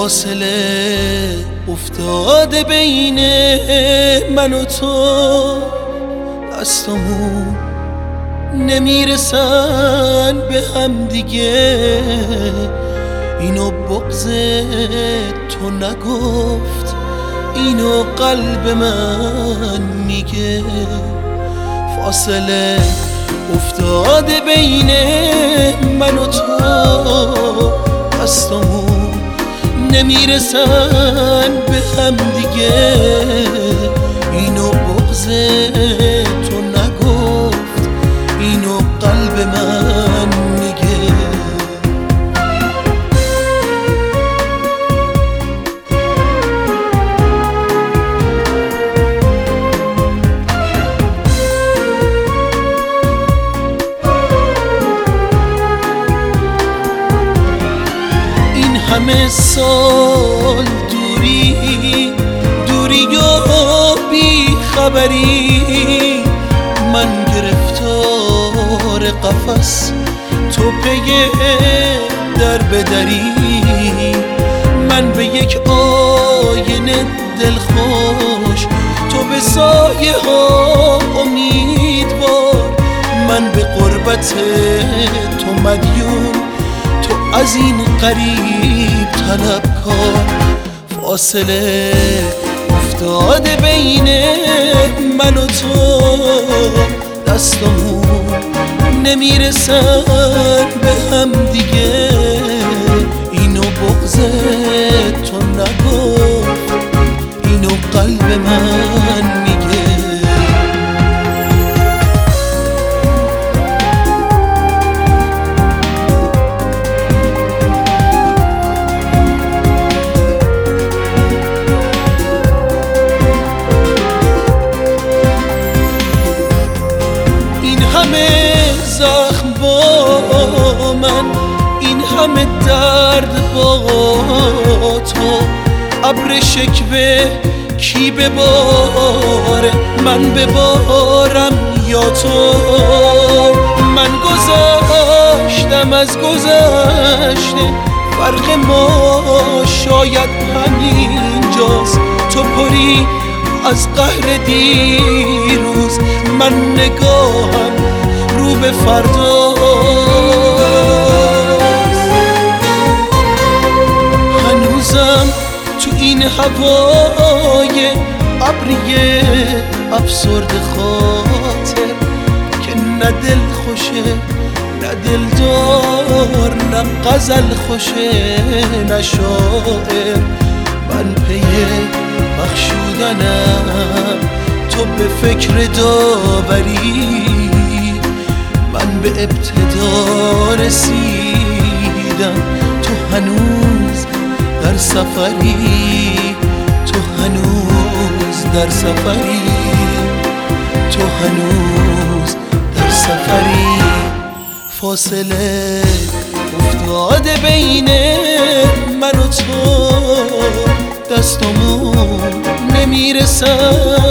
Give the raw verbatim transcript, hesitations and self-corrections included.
فاصله افتاده بین من و تو، دستامون نمیرسن به هم دیگه. اینو بغض تو نگفت، اینو قلب من میگه. فاصله افتاده بین من و تو، دستامون نمیرسن به هم دیگه. اینو بغض تو نگفت، اینو قلب من میگه. این همه سال دوری دوری و بی خبری، من گرفتار قفس تو پی در بدری. من به یک آینه دلخوش، تو به سایه ها امیدوار. من به قربت تو مدیون، تو از این قریب طلبکار. فاصله افتاده بین من و تو، دستامون نمیرسن به هم دیگه. اینو بغض تو نگفت، اینو قلب من میگه. همه زخم با من، این همه درد با تو. ابر شکوه کی بباره، من ببارم یا تو؟ من گذشتم از گذشته، فرق ما شاید همینجاست. تو پری از قهر دیروز، من نگاهم رو به فرداست. هنوزم تو این هوای ابریه افسرده خاطر، که نه دل خوشه نه دلدار، نه غزل خوشه نه شاعر. من پی بخشودنم، تو به فکر داوری. من به ابتدا رسیدم، تو هنوز در سفری. تو هنوز در سفری، تو هنوز در سفری. فاصله افتاده بین من و تو، دستامون نمیرسن